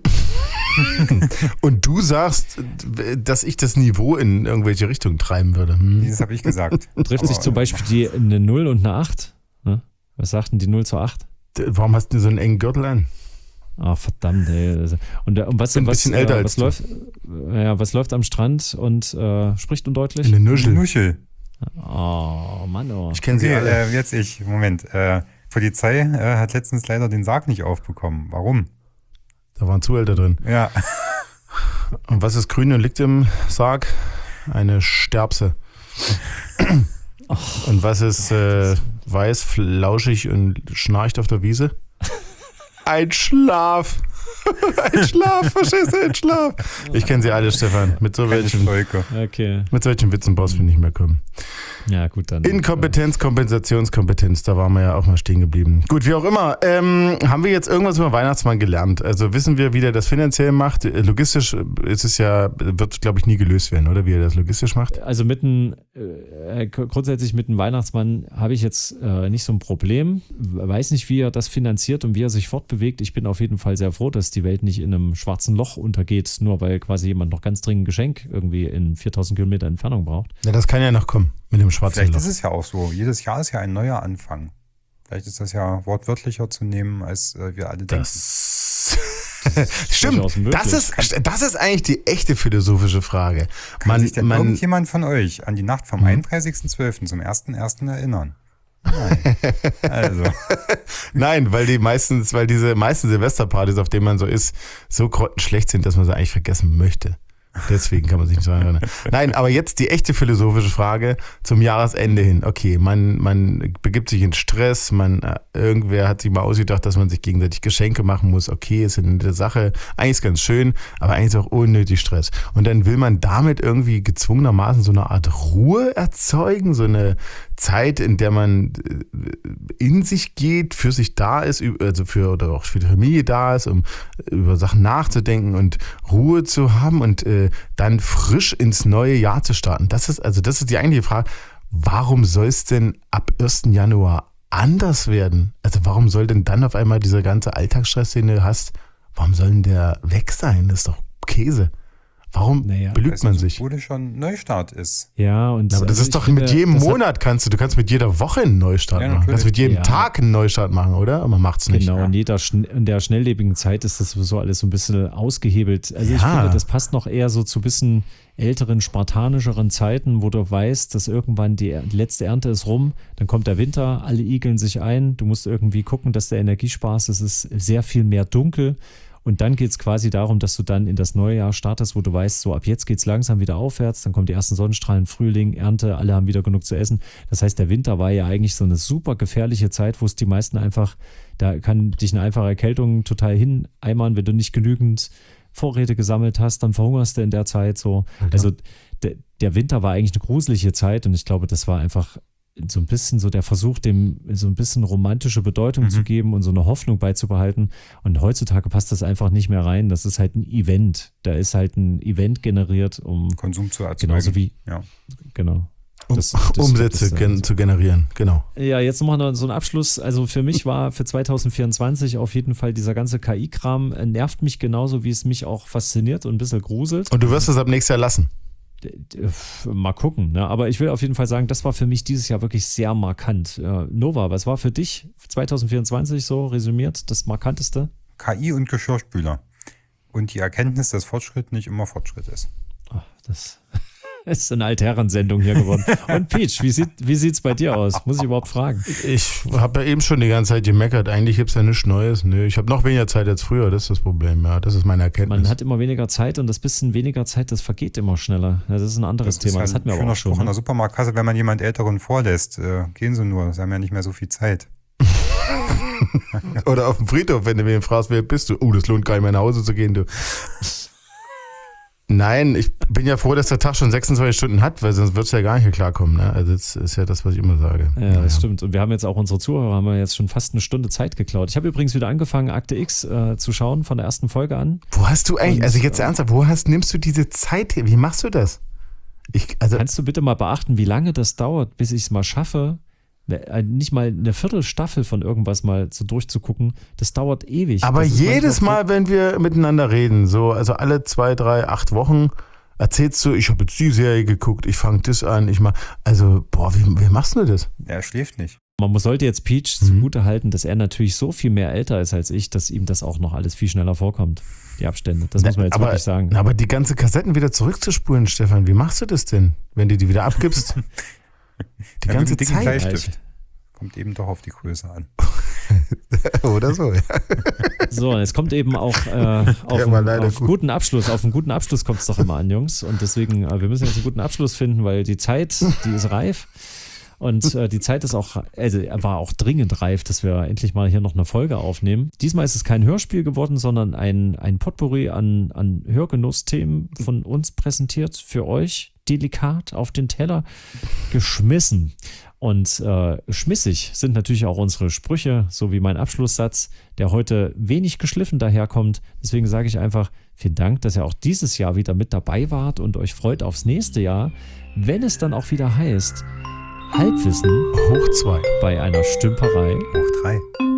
Und du sagst, dass ich das Niveau in irgendwelche Richtungen treiben würde. Das habe ich gesagt. Trifft sich zum Beispiel eine 0 und eine 8? Ne? Was sagt denn die 0 zur 8? Warum hast du so einen engen Gürtel an? Ah, verdammt, ey. Und was läuft am Strand und spricht undeutlich? Eine Nuschel. Oh, Mann, oh. Ich kenne sie alle. Jetzt Moment. Polizei hat letztens leider den Sarg nicht aufbekommen. Warum? Da waren Zuhälter drin. Ja. Und was ist grün und liegt im Sarg? eine Sterbse. Und was ist weiß, flauschig und schnarcht auf der Wiese? Ein Schlaf. Ein Schlaf, verstehst du? Ein Schlaf. Ich kenne sie alle, Stefan. Mit so welchen Witzen brauchst du nicht mehr kommen. Ja, gut, dann. Inkompetenz, Kompensationskompetenz, da waren wir ja auch mal stehen geblieben. Gut, wie auch immer. Haben wir jetzt irgendwas über Weihnachtsmann gelernt? Also wissen wir, wie der das finanziell macht? Logistisch ist es ja, wird, glaube ich, nie gelöst werden, oder? Wie er das logistisch macht? Also grundsätzlich mit dem Weihnachtsmann habe ich jetzt nicht so ein Problem. Weiß nicht, wie er das finanziert und wie er sich fortbewegt. Ich bin auf jeden Fall sehr froh, dass die Welt nicht in einem schwarzen Loch untergeht, nur weil quasi jemand noch ganz dringend ein Geschenk irgendwie in 4000 Kilometer Entfernung braucht. Ja, das kann ja noch kommen mit dem schwarzen Vielleicht Loch. ist es ja auch so. Jedes Jahr ist ja ein neuer Anfang. Vielleicht ist das ja wortwörtlicher zu nehmen, als wir alle denken. Stimmt, das ist eigentlich die echte philosophische Frage. Kann sich denn irgendjemand von euch an die Nacht vom 31.12. zum 1.1. erinnern? Nein. Also. Nein, weil diese meisten Silvesterpartys, auf denen man so ist, so grottenschlecht sind, dass man sie eigentlich vergessen möchte. Deswegen kann man sich nicht daran erinnern. Nein, aber jetzt die echte philosophische Frage zum Jahresende hin. Okay, man begibt sich in Stress, irgendwer hat sich mal ausgedacht, dass man sich gegenseitig Geschenke machen muss. Okay, ist eine Sache, eigentlich ist ganz schön, aber eigentlich ist auch unnötig Stress. Und dann will man damit irgendwie gezwungenermaßen so eine Art Ruhe erzeugen, so eine Zeit, in der man in sich geht, für sich da ist, also oder auch für die Familie da ist, um über Sachen nachzudenken und Ruhe zu haben und dann frisch ins neue Jahr zu starten. Das ist die eigentliche Frage. Warum soll es denn ab 1. Januar anders werden? Also warum soll denn dann auf einmal dieser ganze Alltagsstress, den du hast, warum soll denn der weg sein? Das ist doch Käse. Warum belügt man sich? Obwohl es schon Neustart ist. Ja, aber das ist doch mit jedem Monat kannst mit jeder Woche einen Neustart machen. Du kannst mit jedem Tag einen Neustart machen, oder? Aber man macht es nicht. Genau, in der schnelllebigen Zeit ist das sowieso alles so ein bisschen ausgehebelt. Also ich finde, das passt noch eher so zu ein bisschen älteren, spartanischeren Zeiten, wo du weißt, dass irgendwann die letzte Ernte ist rum, dann kommt der Winter, alle igeln sich ein, du musst irgendwie gucken, dass du Energie sparst, es ist sehr viel mehr dunkel. Und dann geht es quasi darum, dass du dann in das neue Jahr startest, wo du weißt, so ab jetzt geht es langsam wieder aufwärts, dann kommen die ersten Sonnenstrahlen, Frühling, Ernte, alle haben wieder genug zu essen. Das heißt, der Winter war ja eigentlich so eine super gefährliche Zeit, wo es die meisten einfach, da kann dich eine einfache Erkältung total hineimern, wenn du nicht genügend Vorräte gesammelt hast, dann verhungerst du in der Zeit so. Okay. Also der Winter war eigentlich eine gruselige Zeit und ich glaube, das war einfach so ein bisschen so der Versuch, dem so ein bisschen romantische Bedeutung zu geben und so eine Hoffnung beizubehalten. Und heutzutage passt das einfach nicht mehr rein. Das ist halt ein Event. Da ist halt ein Event generiert, um Konsum zu erzeugen. Genauso wie, genau. Umsätze zu generieren, genau. Ja, jetzt nochmal noch so einen Abschluss. Also für mich war für 2024 auf jeden Fall dieser ganze KI-Kram nervt mich genauso, wie es mich auch fasziniert und ein bisschen gruselt. Und du wirst es ab nächstes Jahr lassen? Mal gucken, ne? Aber ich will auf jeden Fall sagen, das war für mich dieses Jahr wirklich sehr markant. Nova, was war für dich 2024 so resümiert das Markanteste? KI und Geschirrspüler. Und die Erkenntnis, dass Fortschritt nicht immer Fortschritt ist. Ach, das ist eine Altherrensendung hier geworden. Und Peach, wie sieht's bei dir aus? Muss ich überhaupt fragen? Ich habe ja eben schon die ganze Zeit gemeckert. Eigentlich gibt es ja nichts Neues. Nö, ich habe noch weniger Zeit als früher. Das ist das Problem. Ja, das ist meine Erkenntnis. Man hat immer weniger Zeit und das bisschen weniger Zeit, das vergeht immer schneller. Das ist ein anderes Thema. Das hatten wir aber auch schon. In der Supermarktkasse, wenn man jemand Älteren vorlässt, gehen sie nur. Sie haben ja nicht mehr so viel Zeit. Oder auf dem Friedhof, wenn du wen fragst, wer bist du? Das lohnt gar nicht mehr nach Hause zu gehen, du. Nein, ich bin ja froh, dass der Tag schon 26 Stunden hat, weil sonst wird es ja gar nicht klarkommen. Ne? Also das ist ja das, was ich immer sage. Ja, das stimmt. Und wir haben jetzt auch unsere Zuhörer, haben wir jetzt schon fast eine Stunde Zeit geklaut. Ich habe übrigens wieder angefangen, Akte X zu schauen, von der ersten Folge an. Wo hast du eigentlich, also jetzt ernsthaft, nimmst du diese Zeit her? Wie machst du das? Kannst du bitte mal beachten, wie lange das dauert, bis ich es mal schaffe, nicht mal eine Viertelstaffel von irgendwas mal so durchzugucken, das dauert ewig. Aber jedes Mal, wenn wir miteinander reden, so, also alle 2, 3, 8 Wochen, erzählst du, ich habe jetzt die Serie geguckt, ich fange das an, wie machst du das? Er schläft nicht. Man sollte jetzt Peach zugute halten, dass er natürlich so viel mehr älter ist als ich, dass ihm das auch noch alles viel schneller vorkommt, die Abstände. Das muss man jetzt wirklich sagen. Aber die ganzen Kassetten wieder zurückzuspulen, Stefan, wie machst du das denn, wenn du die wieder abgibst? Die ganze Zeit. Bleistift. Kommt eben doch auf die Größe an. Oder so, ja. So, es kommt eben auch auf einen guten Abschluss. Auf einen guten Abschluss kommt es doch immer an, Jungs. Und deswegen, wir müssen jetzt einen guten Abschluss finden, weil die Zeit, die ist reif. Und die Zeit ist auch, also war auch dringend reif, dass wir endlich mal hier noch eine Folge aufnehmen. Diesmal ist es kein Hörspiel geworden, sondern ein Potpourri an Hörgenussthemen von uns präsentiert, für euch delikat auf den Teller geschmissen. Und schmissig sind natürlich auch unsere Sprüche, so wie mein Abschlusssatz, der heute wenig geschliffen daherkommt. Deswegen sage ich einfach vielen Dank, dass ihr auch dieses Jahr wieder mit dabei wart und euch freut aufs nächste Jahr, wenn es dann auch wieder heißt Halbwissen hoch 2 bei einer Stümperei hoch 3.